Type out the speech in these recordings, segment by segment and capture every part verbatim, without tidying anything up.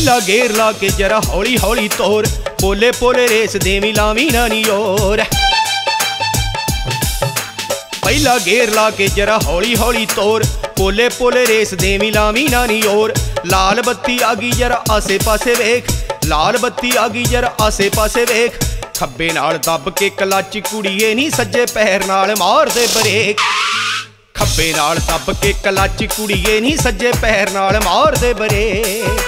पहला गेर ला के जरा हौली हौली तोर, पोले पोले रेस देवी लावी नानी और। पहला गेर ला के जरा हौली हौली तोर, पोले पोले रेस देवी लावी नानी और। लाल बत्ती आ गई जरा आसे पासे वेख, लाल बत्ती आ गई जरा आसे पासे वेख। खब्बे नाल दब के क्लच कुड़िए नी सज्जे पैर नाल मार दे ब्रेक। खब्बे नाल दब के क्लच कुड़िए नी सज्जे पैर नाल मार दे ब्रेक।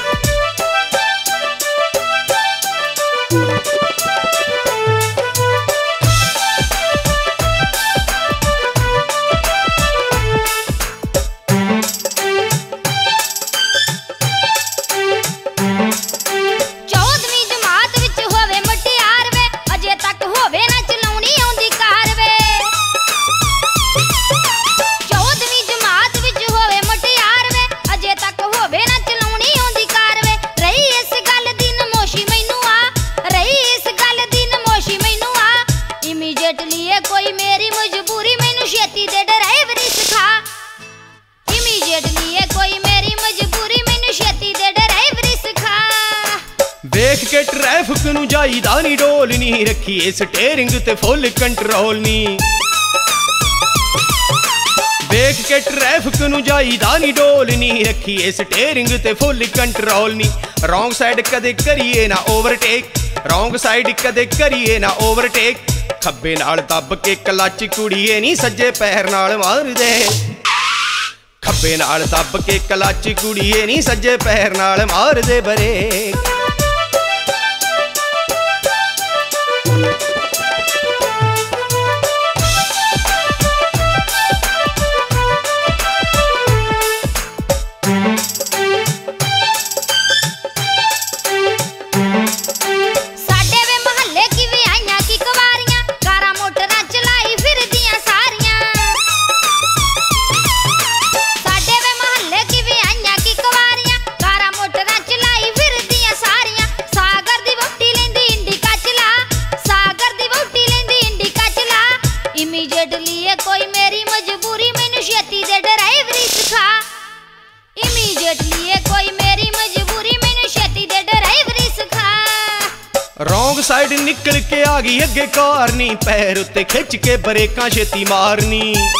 कोई मेरी मजबूरी मैनू छेती दे ड्राइवरी सिखा। इमीडिएटली कोई मेरी मजबूरी मैनू छेती दे ड्राइवरी सिखा। देख के ट्रैफिक नू जाईदा नी डोल नी, रखिए स्टेयरिंग ते फुल कंट्रोल नी। देख के ट्रैफिक नू जाईदा नी डोल नी, रखिए स्टेयरिंग ते फुल कंट्रोल नी। रॉन्ग साइड कदे करिए ना ओवरटेक, रॉन्ग साइड कदे करिए ना ओवरटेक। खब्बे नाल दब के क्लच कुड़िए नी सज्जे पैर नाल मार दे। खब्बे नाल दब के क्लच कुड़िए नी सज्जे पैर नाल मार दे ब्रेक। कोई मेरी मजबूरी मैनू छेती दे ड्राइवरी सिखा। इमीडिएटली कोई मेरी मजबूरी मैनू छेती दे ड्राइवरी सिखा। रॉन्ग साइड निकल के आ गई अगे कार नी, पैर उत्ते खिच के ब्रेकां छेती मारनी।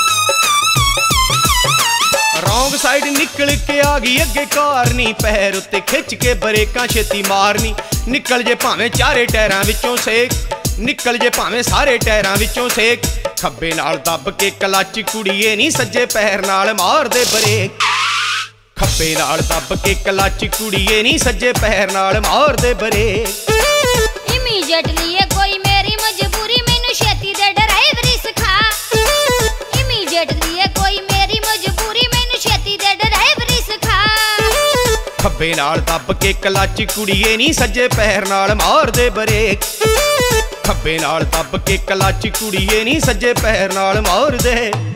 रॉन्ग साइड निकल के आ गई अगे कार नी, पैर उत्ते खिच के ब्रेकां छेती मारनी। निकल जे भावें चारे टायरां विचों सेक, निकल जे भावें सारे टायरां विचों सेक। खब्बे नाल दब के क्लच कुड़िए नी सज्जे पैर नाल मार दे ब्रेक। खब्बे नाल दब के क्लच कुड़िए नी सज्जे पैर नाल मार दे ब्रेक। इमीडिएटली कोई मेरी मजबूरी मैनू छेती दे ड्राइवरी सिखा। इमीडिएटली कोई मेरी मजबूरी मैनू छेती दे ड्राइवरी सिखा। खब्बे नाल दब के क्लच कुड़िए नी सज्जे पैर नाल मार दे ब्रेक। खब्बे नाल दब के क्लच कुड़िए नी सज्जे पैर नाल मार दे।